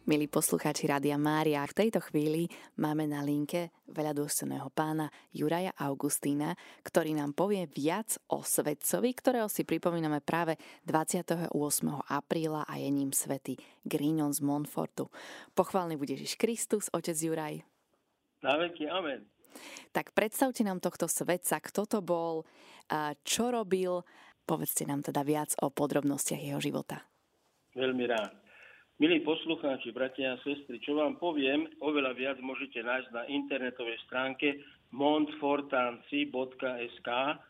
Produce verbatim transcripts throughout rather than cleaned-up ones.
Milí poslucháči Rádia Mária, v tejto chvíli máme na linke veľadôstojného pána Juraja Augustína, ktorý nám povie viac o svätcovi, ktorého si pripomíname práve dvadsiateho ôsmeho apríla a je ním svätý Grignon z Montfortu. Pochválený bude Ježiš Kristus, otec Juraj. Na veky, amen. Tak predstavte nám tohto svätca, kto to bol, čo robil, povedzte nám teda viac o podrobnostiach jeho života. Veľmi rád. Milí poslucháči, bratia a sestry, čo vám poviem, oveľa viac môžete nájsť na internetovej stránke montfortanci bodka es ká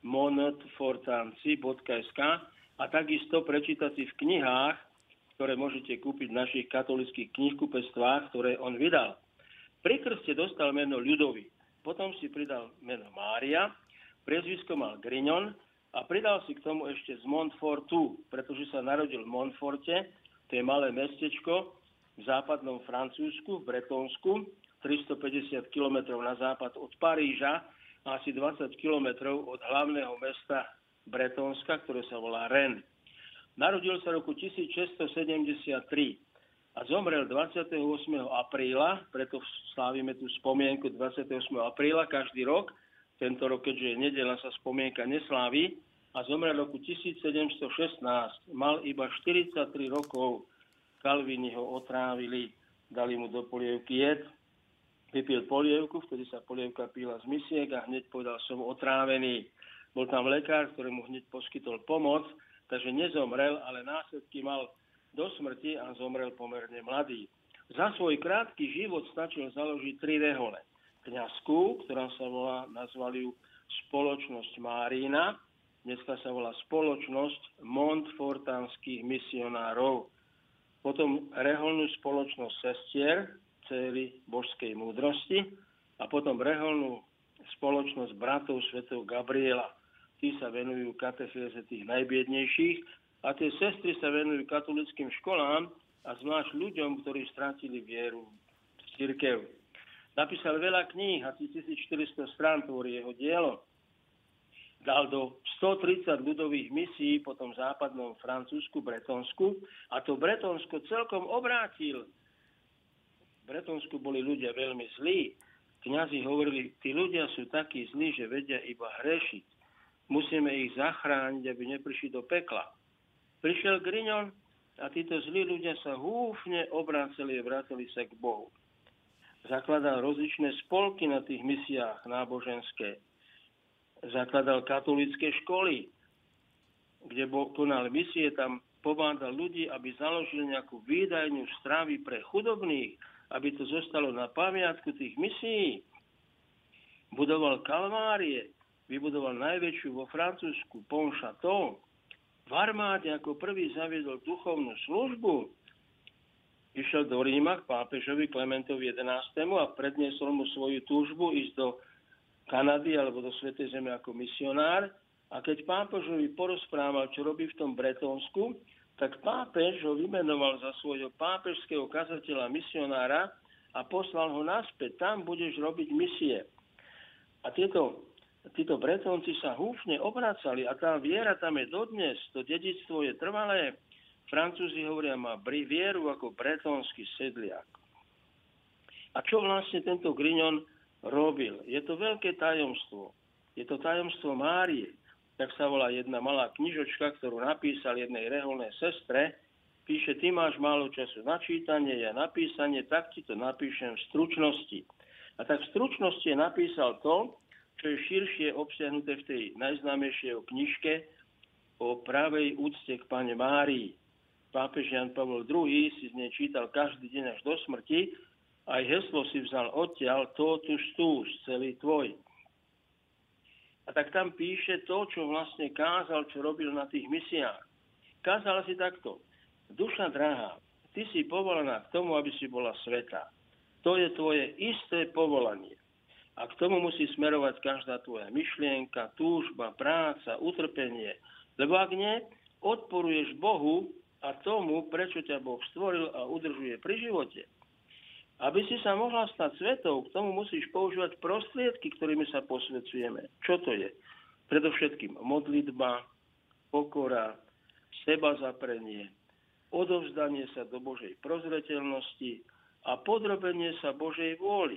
montfortanci bodka es ká a takisto prečítať si v knihách, ktoré môžete kúpiť v našich katolických knihkupectvách, ktoré on vydal. Pri krste dostal meno Ľudovít, potom si pridal meno Mária, priezvisko mal Grignon a pridal si k tomu ešte z Montfortu, pretože sa narodil v Montforte. To je malé mestečko v západnom Francúzsku, v Bretonsku, tristopäťdesiat kilometrov na západ od Paríža a asi dvadsať kilometrov od hlavného mesta Bretonska, ktoré sa volá Rennes. Narodil sa v roku tisícšesťstosedemdesiattri a zomrel dvadsiateho ôsmeho apríla, preto slávime tú spomienku dvadsiateho ôsmeho apríla každý rok. Tento rok, keďže je nedeľa, sa spomienka neslávi. A zomrel v roku tisícsedemstošestnásť. Mal iba štyridsaťtri rokov. Kalvíni ho otrávili, dali mu do polievky jed. Vypil polievku, vtedy sa polievka píla z misiek a hneď povedal, som otrávený. Bol tam lekár, ktorý mu hneď poskytol pomoc, takže nezomrel, ale následky mal do smrti a zomrel pomerne mladý. Za svoj krátky život stačil založiť tri rehole. Kňazskú, ktorá sa volá, nazvali ju Spoločnosť Márina, dneska sa volá Spoločnosť montfortanských misionárov. Potom reholnú spoločnosť sestier, dcéry božskej múdrosti a potom reholnú spoločnosť bratov svätého Gabriela. Tí sa venujú katechéze tých najbiednejších a tie sestry sa venujú katolickým školám a zvlášť ľuďom, ktorí stratili vieru v cirkev. Napísal veľa kníh, asi tisícštyristo strán tvorí jeho dielo. Dal do stotridsať ľudových misií po tom západnom Francúzsku, Bretonsku a to Bretonsko celkom obrátil. V Bretonsku boli ľudia veľmi zlí. Kňazi hovorili, tí ľudia sú takí zlí, že vedia iba hrešiť. Musíme ich zachrániť, aby neprišli do pekla. Prišiel Grignon a títo zlí ľudia sa húfne obrácali a vrátili sa k Bohu. Zakladal rozličné spolky na tých misiách náboženské. Zakladal katolícke školy, kde bol, konal misie, tam pobádal ľudí, aby založili nejakú výdajňu stravy pre chudobných, aby to zostalo na pamiatku tých misií. Budoval kalvárie, vybudoval najväčšiu vo Francúzsku, Pontchâteau. V armáde ako prvý zaviedol duchovnú službu. Išiel do Ríma k pápežovi Klementovi jedenástemu a predniesol mu svoju túžbu ísť do Kanady alebo do Svätej Zeme ako misionár. A keď pápežovi porozprával, čo robí v tom Bretonsku, tak pápež ho vymenoval za svojho pápežského kazateľa misionára a poslal ho naspäť. Tam budeš robiť misie. A tieto, títo Bretonci sa húfne obracali a tá viera tam je dodnes. To dedičstvo je trvalé. Francúzi hovoria, má vieru ako bretonský sedliak. A čo vlastne tento Grignon robil? Je to veľké tajomstvo. Je to tajomstvo Márie. Tak sa volá jedna malá knižočka, ktorú napísal jednej reholnej sestre. Píše, ty máš málo času na čítanie, ja napísanie, tak ti to napíšem v stručnosti. A tak v stručnosti je napísal to, čo je širšie obsiahnuté v tej najznámejšej knižke o pravej úcte k Panne Márii. Pápež Jan Pavol druhý si z nej čítal každý deň až do smrti. Aj heslo si vzal odtiaľ, totus tuus, celý tvoj. A tak tam píše to, čo vlastne kázal, čo robil na tých misiách. Kázal si takto. Duša drahá, ty si povolaná k tomu, aby si bola svätá. To je tvoje isté povolanie. A k tomu musí smerovať každá tvoja myšlienka, túžba, práca, utrpenie. Lebo ak nie, odporuješ Bohu a tomu, prečo ťa Boh stvoril a udržuje pri živote. Aby si sa mohla stať svetou, k tomu musíš používať prostriedky, ktorými sa posvedzujeme. Čo to je? Predovšetkým modlitba, pokora, sebazaprenie, odovzdanie sa do Božej prozreteľnosti a podrobenie sa Božej vôli.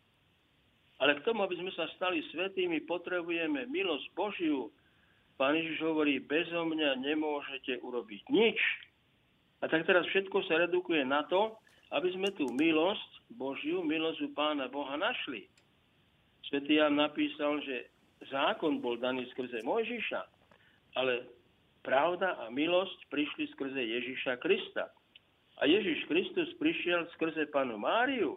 Ale k tomu, aby sme sa stali svätými, potrebujeme milosť Božiu. Pán Ježiš hovorí, bezo mňa nemôžete urobiť nič. A tak teraz všetko sa redukuje na to, aby sme tú milosť Božiu, milosť u Pána Boha našli. Svätý Ján napísal, že zákon bol daný skrze Mojžiša, ale pravda a milosť prišli skrze Ježiša Krista. A Ježiš Kristus prišiel skrze Pannu Máriu.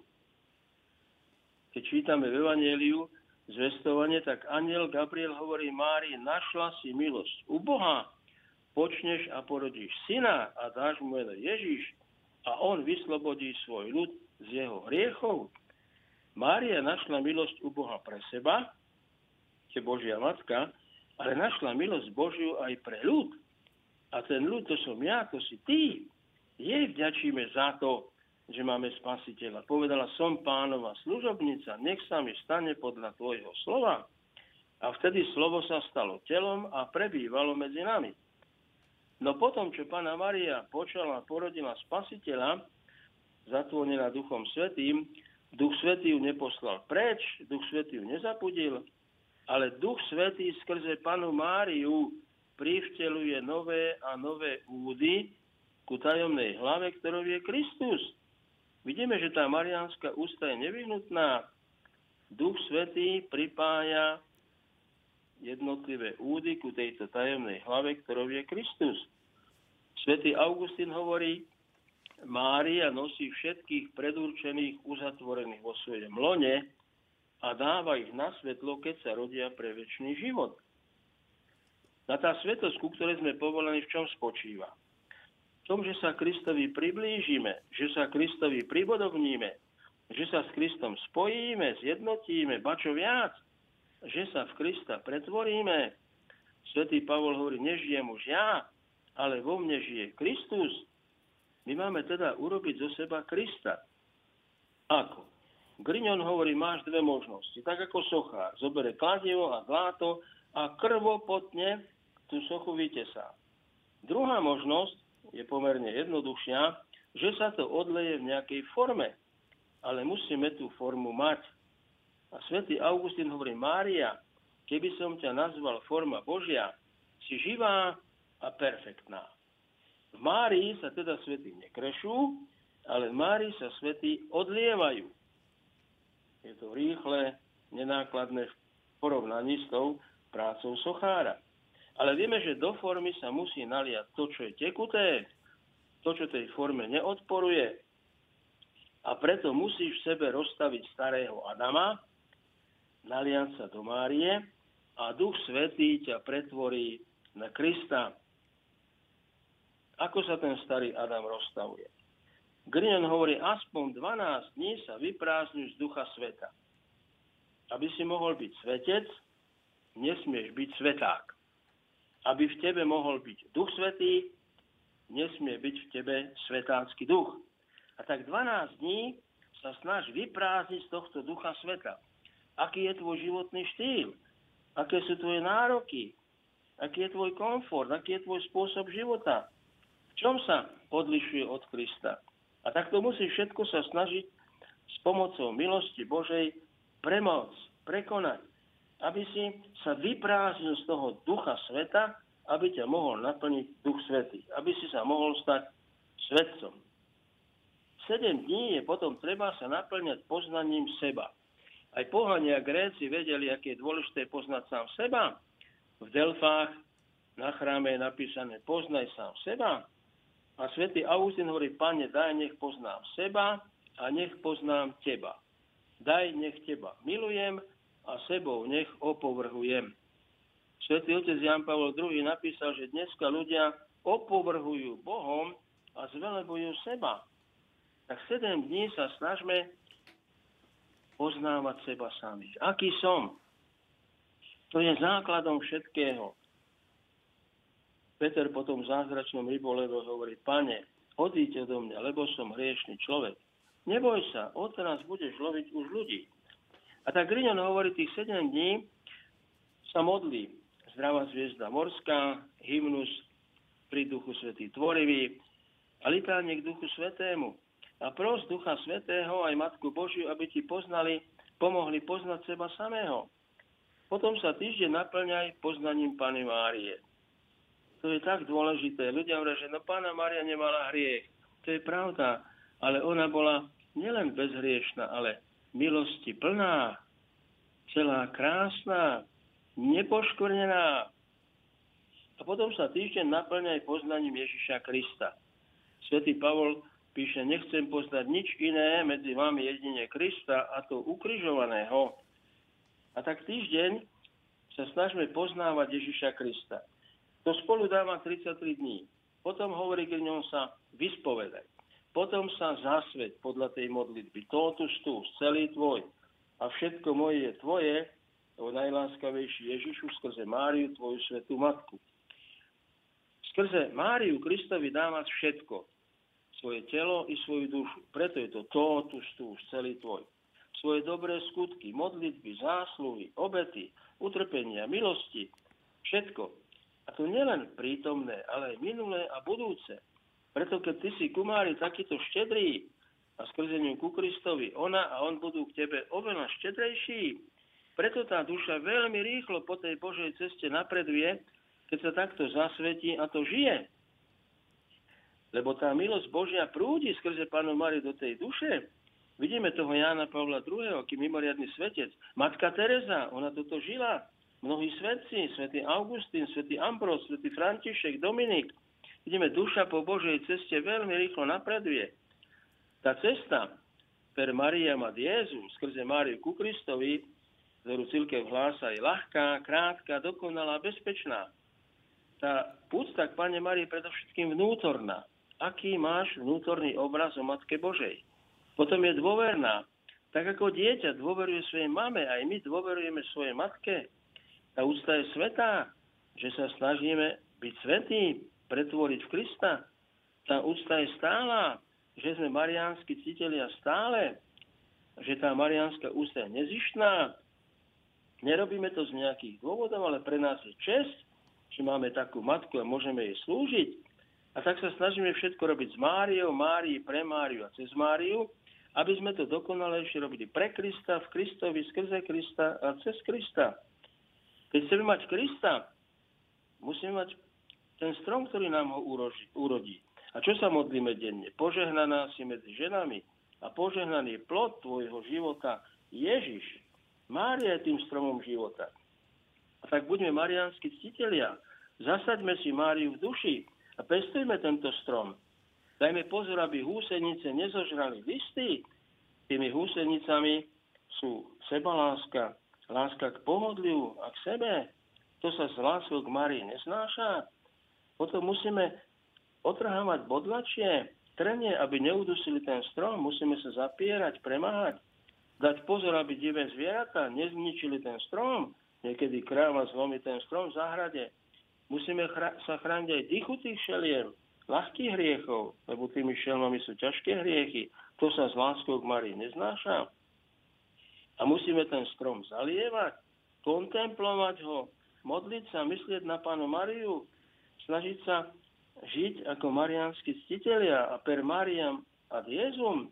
Keď čítame v Evanjeliu zvestovanie, tak anjel Gabriel hovorí Márii, našla si milosť u Boha, počneš a porodíš syna a dáš mu meno Ježiš a on vyslobodí svoj ľud z jeho hriechov. Mária našla milosť u Boha pre seba, je Božia matka, ale našla milosť Božiu aj pre ľud. A ten ľud, to som ja, to si ty. Jej vďačíme za to, že máme Spasiteľa. Povedala, som Pánova služobnica, nech sa mi stane podľa tvojho slova. A vtedy slovo sa stalo telom a prebývalo medzi nami. No potom, čo Panna Mária počala a porodila Spasiteľa, zatvorená Duchom Svätým, Duch Svätý ju neposlal preč, Duch Svätý ju nezapudil, ale Duch Svätý skrze Pannu Máriu privteľuje nové a nové údy ku tajomnej hlave, ktorou je Kristus. Vidíme, že tá mariánska ústa je nevyhnutná. Duch Svätý pripája jednotlivé údy ku tejto tajomnej hlave, ktorou je Kristus. Svätý Augustín hovorí, Mária nosí všetkých predurčených uzatvorených vo svojom lone a dáva ich na svetlo, keď sa rodia pre večný život. A tá svetosť, ku ktorej sme povolaní, v čom spočíva? V tom, že sa Kristovi priblížime, že sa Kristovi pribodovníme, že sa s Kristom spojíme, zjednotíme, ba čo viac, že sa v Krista pretvoríme. Svätý Pavol hovorí, nežijem už ja, ale vo mne žije Kristus. My máme teda urobiť zo seba Krista. Ako? Grignon hovorí, máš dve možnosti. Tak ako sochár. Zobere kladivo a dláto a krvopotne tú sochu vytesá. Druhá možnosť je pomerne jednoduchšia, že sa to odleje v nejakej forme. Ale musíme tú formu mať. A svätý Augustín hovorí, Mária, keby som ťa nazval forma Božia, si živá a perfektná. V Márii sa teda svety nekrešú, ale v Márii sa svety odlievajú. Je to rýchle, nenákladné v porovnaní s tou prácou sochára. Ale vieme, že do formy sa musí naliať to, čo je tekuté, to, čo tej forme neodporuje. A preto musíš v sebe rozstaviť starého Adama, naliať sa do Márie a Duch Svätý ťa pretvorí na Krista. Ako sa ten starý Adam rozstavuje? Grignon hovorí, aspoň dvanásť dní sa vyprázdňuj z Ducha Sveta. Aby si mohol byť svetec, nesmieš byť sveták. Aby v tebe mohol byť Duch Svätý, nesmie byť v tebe svetácky duch. A tak dvanásť dní sa snaž vyprázdniť z tohto Ducha Sveta. Aký je tvoj životný štýl? Aké sú tvoje nároky? Aký je tvoj komfort? Aký je tvoj spôsob života? V čom sa odlišuje od Krista? A takto musí všetko sa snažiť s pomocou milosti Božej premôcť, prekonať, aby si sa vyprázdnil z toho Ducha Sveta, aby ťa mohol naplniť Duch Svätý, aby si sa mohol stať svetcom. Sedem dní je potom treba sa naplňať poznaním seba. Aj pohania Gréci vedeli, aké je dôležité poznať sám seba. V Delfách na chráme je napísané poznaj sám seba. A svätý Augustín hovorí, Pane, daj, nech poznám seba a nech poznám teba. Daj, nech teba milujem a sebou nech opovrhujem. Svätý otec Ján Pavol druhý napísal, že dneska ľudia opovrhujú Bohom a zvelebujú seba. Tak sedem dní sa snažme poznávať seba samých. Aký som? To je základom všetkého. Peter potom v zázračnom rybolove hovorí, Pane, odíďte odo mňa, lebo som hriešný človek. Neboj sa, odteraz budeš loviť už ľudí. A tak Grignon hovorí, tých sedem dní sa modlí. Zdravá zviezda morská, hymnus pri Duchu Svätý tvorivý a litánie k Duchu Svätému. A pros Ducha Svätého aj Matku Božiu, aby ti poznali, pomohli poznať seba samého. Potom sa týždeň naplňaj poznaním Panny Márie. To je tak dôležité. Ľudia hovoria, že no Panna Mária nemala hriech. To je pravda, ale ona bola nielen bezhriešna, ale milosti plná, celá krásna, nepoškvrnená. A potom sa týždeň naplňaj poznaním Ježiša Krista. Svätý Pavol píše, nechcem poznať nič iné medzi vami jedine Krista, a to ukrižovaného. A tak týždeň sa snažme poznávať Ježiša Krista. To spolu dáva tridsaťtri dní. Potom hovorí k ňom sa vyspovedaj. Potom sa zasveť podľa tej modlitby. Totus tu, celý tvoj. A všetko moje je tvoje, o najláskavejší Ježišu, skrze Máriu, tvoju svätú matku. Skrze Máriu Kristovi dávať všetko. Svoje telo i svoju dušu. Preto je to totus tu, celý tvoj. Svoje dobré skutky, modlitby, zásluhy, obety, utrpenia, milosti, všetko. A to nielen prítomné, ale aj minulé a budúce. Preto keď ty si ku Márii takýto štedrý a skrze ňu ku Kristovi, ona a on budú k tebe oveľa štedrejší. Preto tá duša veľmi rýchlo po tej Božej ceste napreduje, keď sa takto zasvetí a to žije. Lebo tá milosť Božia prúdi skrze Pannu Máriu do tej duše. Vidíme toho Jána Pavla druhého., aký mimoriadny svetec. Matka Teresa, ona toto žila. Mnohí svetci, svätý Augustín, svätý Ambrós, svätý František, Dominik. Vidíme, duša po Božej ceste veľmi rýchlo napreduje. Tá cesta per Mariam ad Iesum, skrze Máriu ku Kristovi, ktorú cirkev hlása, je ľahká, krátka, dokonalá, bezpečná. Tá úcta k Panne Márii je predovšetkým vnútorná. Aký máš vnútorný obraz o Matke Božej? Potom je dôverná. Tak ako dieťa dôveruje svojej mame, aj my dôverujeme svojej matke. Tá úcta je svätá, že sa snažíme byť svätí, pretvoriť v Krista. Tá úcta je stála, že sme mariánsky ctitelia stále, že tá mariánska úcta je nezištná. Nerobíme to z nejakých dôvodov, ale pre nás je česť, že máme takú matku a môžeme jej slúžiť. A tak sa snažíme všetko robiť s Máriou, Márii, pre Máriu a cez Máriu, aby sme to dokonalejšie robili pre Krista, v Kristovi, skrze Krista a cez Krista. Keď chceme mať Krista, musíme mať ten strom, ktorý nám ho urodí. A čo sa modlíme denne? Požehnaná si medzi ženami a požehnaný plod tvojho života Ježiš. Mária je tým stromom života. A tak buďme mariánsky ctitelia. Zasaďme si Máriu v duši a pestujme tento strom. Dajme pozor, aby húsenice nezožrali listy. Tými húsenicami sú sebaláska, láska k pohodliu a k sebe. To sa s láskou k Márii neznáša. Potom musíme otrhávať bodlačie, trenie, aby neudusili ten strom. Musíme sa zapierať, premáhať. Dať pozor, aby divé zvieratá nezničili ten strom. Niekedy kráva zlomí ten strom v záhrade. Musíme chra- sa chrániť aj dychutých šeliem, ľahkých hriechov, lebo tými šelmami sú ťažké hriechy. To sa s láskou k Márii neznáša. A musíme ten strom zalievať, kontemplovať ho, modliť sa, myslieť na Pannu Máriu, snažiť sa žiť ako mariánsky ctitelia a per Mariam ad Iesum.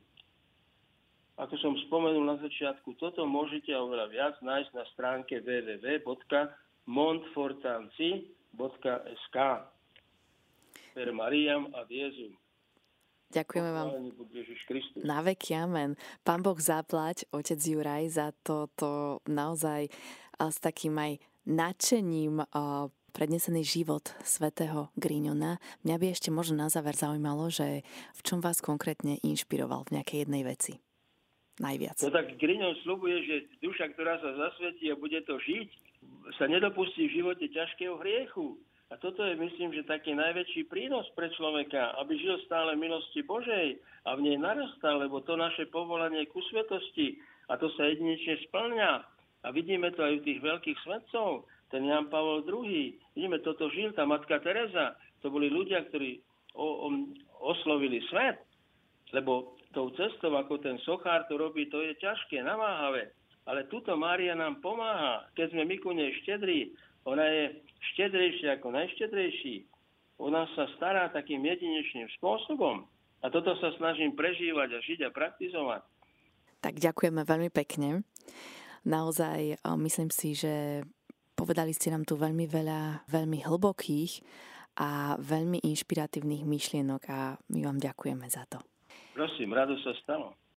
Ako som spomenul na začiatku, toto môžete oveľa viac nájsť na stránke w w w bodka montfortanci bodka es ká. Per Mariam ad Iesum. Ďakujeme vám. Na veky amen. Pán Boh zaplať, otec Juraj, za toto naozaj s takým aj nadšením prednesený život svätého Griňona. Mňa by ešte možno na záver zaujímalo, že v čom vás konkrétne inšpiroval v nejakej jednej veci najviac. No tak Griňon sľubuje, že duša, ktorá sa zasvetí a bude to žiť, sa nedopustí v živote ťažkého hriechu. A toto je, myslím, že taký najväčší prínos pre človeka, aby žil stále v milosti Božej a v nej narastal, lebo to naše povolanie ku svetosti a to sa jedinečne splňa. A vidíme to aj u tých veľkých svetcov, ten Ján Pavol druhý. Vidíme, toto žil, tá matka Teresa, to boli ľudia, ktorí o, o, oslovili svet, lebo tou cestou, ako ten sochár to robí, to je ťažké, namáhavé. Ale tuto Mária nám pomáha, keď sme my ku nej štedrí. Ona je štedrejšia ako najštedrejší. Ona sa stará takým jedinečným spôsobom a toto sa snažím prežívať a žiť a praktizovať. Tak ďakujeme veľmi pekne. Naozaj myslím si, že povedali ste nám tu veľmi veľa, veľmi hlbokých a veľmi inšpiratívnych myšlienok a my vám ďakujeme za to. Prosím, rado sa stalo.